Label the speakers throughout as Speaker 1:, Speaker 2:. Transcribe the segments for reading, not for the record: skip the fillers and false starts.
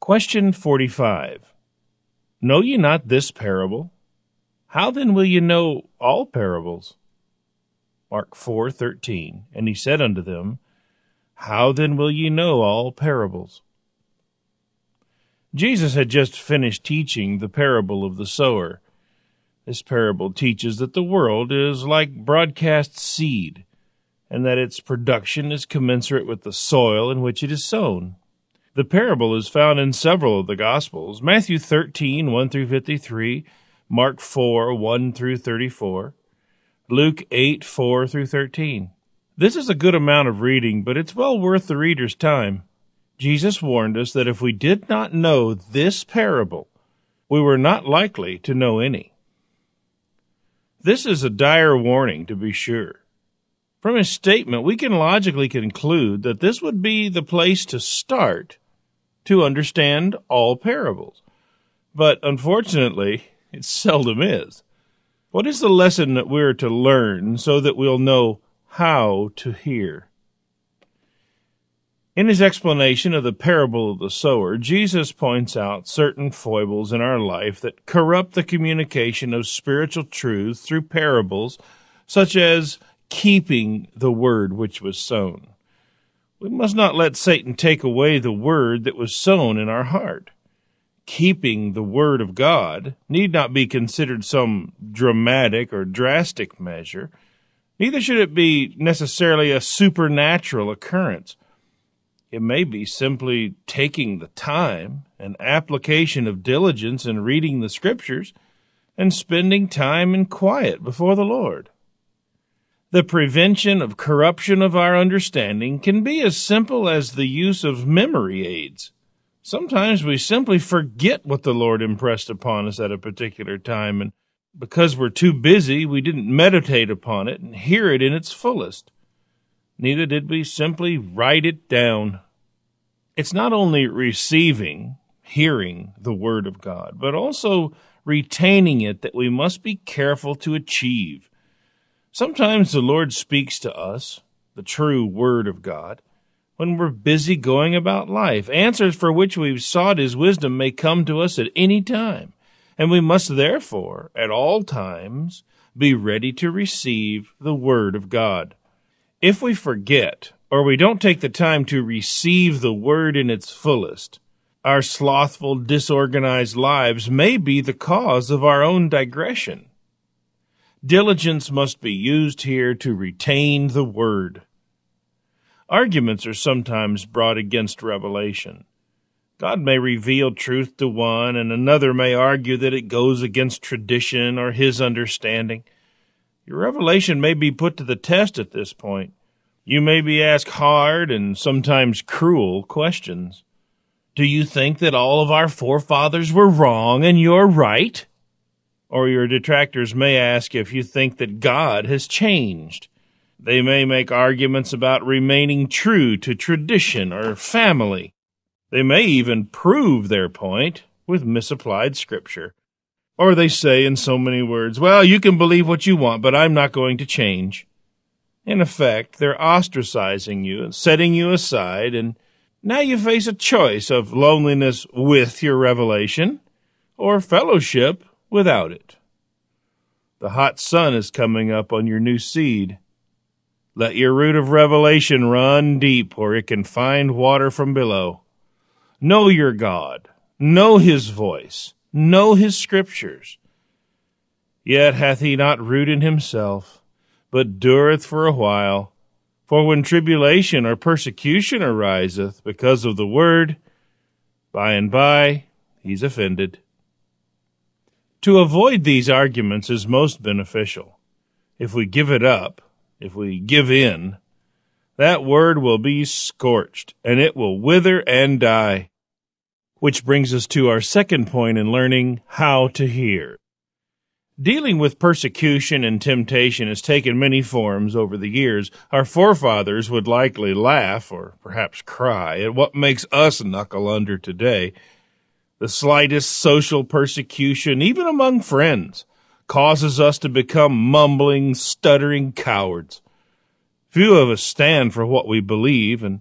Speaker 1: Question 45. Know ye not this parable? How then will ye know all parables? Mark 4:13. And he said unto them, How then will ye know all parables? Jesus had just finished teaching the parable of the sower. This parable teaches that the world is like broadcast seed, and that its production is commensurate with the soil in which it is sown. The parable is found in several of the Gospels: Matthew 13, 1 through 53, Mark 4, 1 through 34, Luke 8, 4 through 13. This is a good amount of reading, but it's well worth the reader's time. Jesus warned us that if we did not know this parable, we were not likely to know any. This is a dire warning, to be sure. From his statement, we can logically conclude that this would be the place to start to understand all parables. But unfortunately, it seldom is. What is the lesson that we're to learn so that we'll know how to hear? In his explanation of the parable of the sower, Jesus points out certain foibles in our life that corrupt the communication of spiritual truth through parables, such as keeping the word which was sown. We must not let Satan take away the word that was sown in our heart. Keeping the word of God need not be considered some dramatic or drastic measure. Neither should it be necessarily a supernatural occurrence. It may be simply taking the time and application of diligence in reading the Scriptures and spending time in quiet before the Lord. The prevention of corruption of our understanding can be as simple as the use of memory aids. Sometimes we simply forget what the Lord impressed upon us at a particular time, and because we're too busy, we didn't meditate upon it and hear it in its fullest. Neither did we simply write it down. It's not only receiving, hearing the Word of God, but also retaining it that we must be careful to achieve. Sometimes the Lord speaks to us, the true Word of God, when we're busy going about life. Answers for which we've sought His wisdom may come to us at any time, and we must therefore, at all times, be ready to receive the Word of God. If we forget, or we don't take the time to receive the Word in its fullest, our slothful, disorganized lives may be the cause of our own digression. Diligence must be used here to retain the Word. Arguments are sometimes brought against revelation. God may reveal truth to one, and another may argue that it goes against tradition or his understanding. Your revelation may be put to the test at this point. You may be asked hard and sometimes cruel questions. Do you think that all of our forefathers were wrong and you're right? Or your detractors may ask if you think that God has changed. They may make arguments about remaining true to tradition or family. They may even prove their point with misapplied Scripture. Or they say in so many words, well, you can believe what you want, but I'm not going to change. In effect, they're ostracizing you and setting you aside, and now you face a choice of loneliness with your revelation or fellowship without it. The hot sun is coming up on your new seed. Let your root of revelation run deep where it can find water from below. Know your God. Know His voice. Know His Scriptures. Yet hath he not root in himself, but dureth for a while. For when tribulation or persecution ariseth because of the word, by and by he's offended. To avoid these arguments is most beneficial. If we give it up, if we give in, that word will be scorched, and it will wither and die. Which brings us to our second point in learning how to hear. Dealing with persecution and temptation has taken many forms over the years. Our forefathers would likely laugh, or perhaps cry, at what makes us knuckle under today. The slightest social persecution, even among friends, causes us to become mumbling, stuttering cowards. Few of us stand for what we believe, and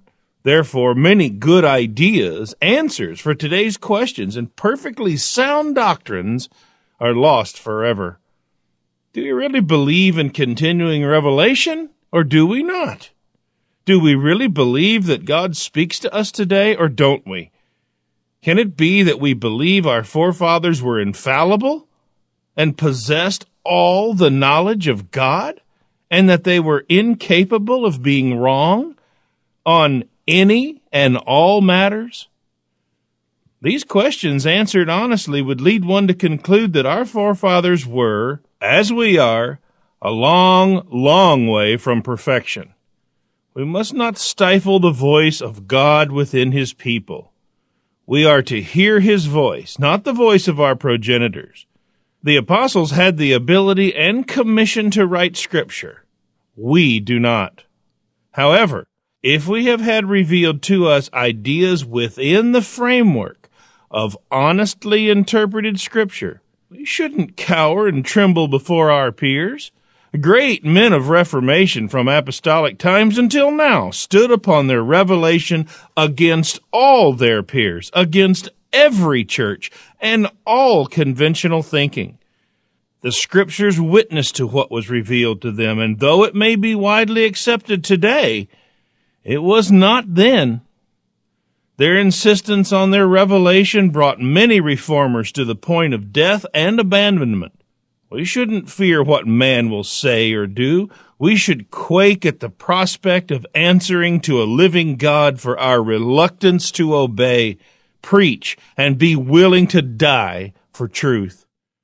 Speaker 1: Therefore, many good ideas, answers for today's questions, and perfectly sound doctrines are lost forever. Do we really believe in continuing revelation, or do we not? Do we really believe that God speaks to us today, or don't we? Can it be that we believe our forefathers were infallible and possessed all the knowledge of God, and that they were incapable of being wrong on any and all matters? These questions answered honestly would lead one to conclude that our forefathers were, as we are, a long, long way from perfection. We must not stifle the voice of God within his people. We are to hear his voice, not the voice of our progenitors. The apostles had the ability and commission to write Scripture. We do not. However, if we have had revealed to us ideas within the framework of honestly interpreted Scripture, we shouldn't cower and tremble before our peers. Great men of Reformation from apostolic times until now stood upon their revelation against all their peers, against every church, and all conventional thinking. The Scriptures witness to what was revealed to them, and though it may be widely accepted today, it was not then. Their insistence on their revelation brought many reformers to the point of death and abandonment. We shouldn't fear what man will say or do. We should quake at the prospect of answering to a living God for our reluctance to obey, preach, and be willing to die for truth.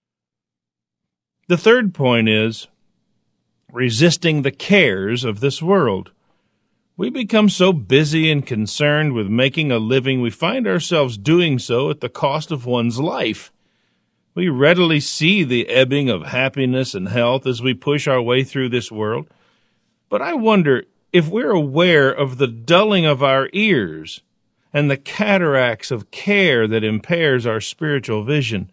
Speaker 1: The third point is resisting the cares of this world. We become so busy and concerned with making a living, we find ourselves doing so at the cost of one's life. We readily see the ebbing of happiness and health as we push our way through this world. But I wonder if we're aware of the dulling of our ears and the cataracts of care that impairs our spiritual vision.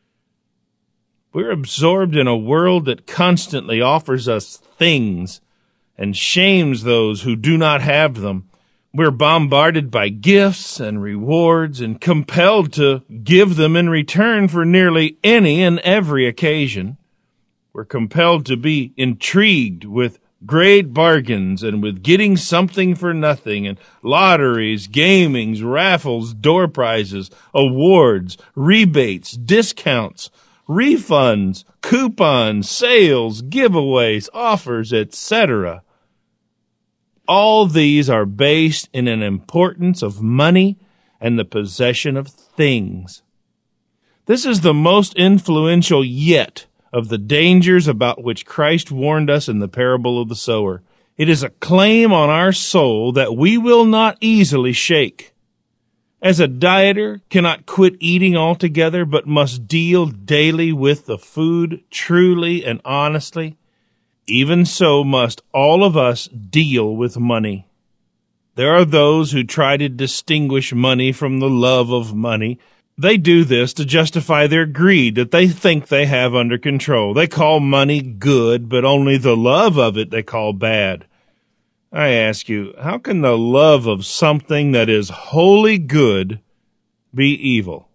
Speaker 1: We're absorbed in a world that constantly offers us things and shames those who do not have them. We're bombarded by gifts and rewards and compelled to give them in return for nearly any and every occasion. We're compelled to be intrigued with great bargains and with getting something for nothing, and lotteries, gamings, raffles, door prizes, awards, rebates, discounts, refunds, coupons, sales, giveaways, offers, etc. All these are based in an importance of money and the possession of things. This is the most influential yet of the dangers about which Christ warned us in the parable of the sower. It is a claim on our soul that we will not easily shake. As a dieter cannot quit eating altogether, but must deal daily with the food truly and honestly, even so must all of us deal with money. There are those who try to distinguish money from the love of money. They do this to justify their greed that they think they have under control. They call money good, but only the love of it they call bad. I ask you, how can the love of something that is wholly good be evil?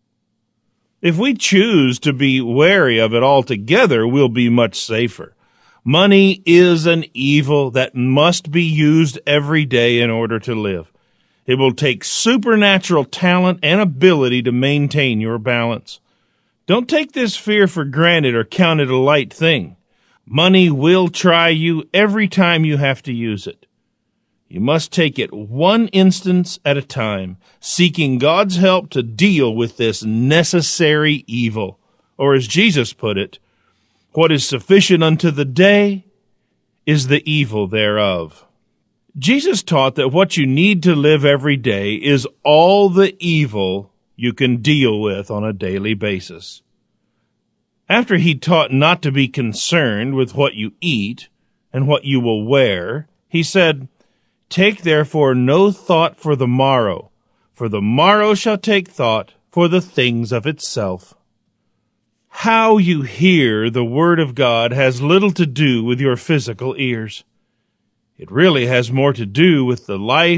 Speaker 1: If we choose to be wary of it altogether, we'll be much safer. Money is an evil that must be used every day in order to live. It will take supernatural talent and ability to maintain your balance. Don't take this fear for granted or count it a light thing. Money will try you every time you have to use it. You must take it one instance at a time, seeking God's help to deal with this necessary evil. Or as Jesus put it, what is sufficient unto the day is the evil thereof. Jesus taught that what you need to live every day is all the evil you can deal with on a daily basis. After he taught not to be concerned with what you eat and what you will wear, he said, "Take therefore no thought for the morrow shall take thought for the things of itself." How you hear the Word of God has little to do with your physical ears. It really has more to do with the life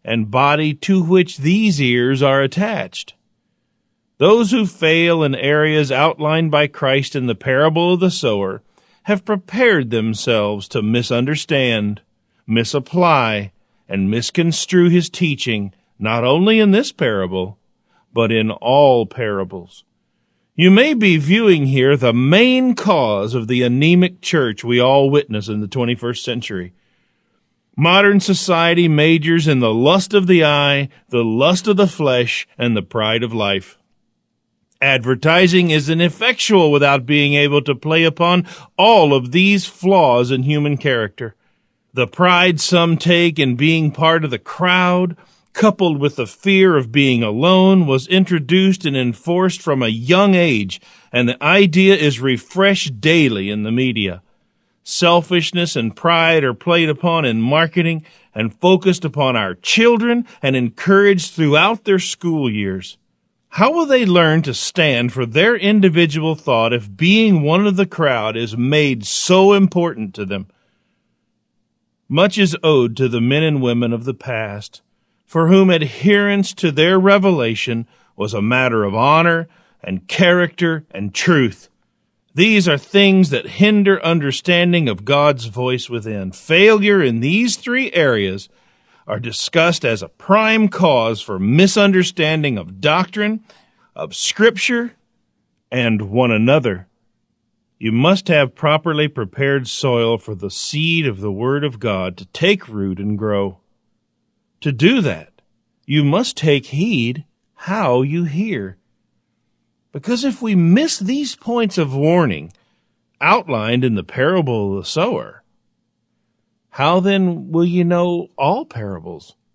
Speaker 1: and body to which these ears are attached. Those who fail in areas outlined by Christ in the parable of the sower have prepared themselves to misunderstand, misapply, and misconstrue his teaching, not only in this parable, but in all parables. You may be viewing here the main cause of the anemic church we all witness in the 21st century. Modern society majors in the lust of the eye, the lust of the flesh, and the pride of life. Advertising is ineffectual without being able to play upon all of these flaws in human character. The pride some take in being part of the crowd, coupled with the fear of being alone, was introduced and enforced from a young age, and the idea is refreshed daily in the media. Selfishness and pride are played upon in marketing and focused upon our children and encouraged throughout their school years. How will they learn to stand for their individual thought if being one of the crowd is made so important to them? Much is owed to the men and women of the past, for whom adherence to their revelation was a matter of honor and character and truth. These are things that hinder understanding of God's voice within. Failure in these three areas are discussed as a prime cause for misunderstanding of doctrine, of Scripture, and one another. You must have properly prepared soil for the seed of the Word of God to take root and grow. To do that, you must take heed how you hear. Because if we miss these points of warning outlined in the parable of the sower, how then will you know all parables?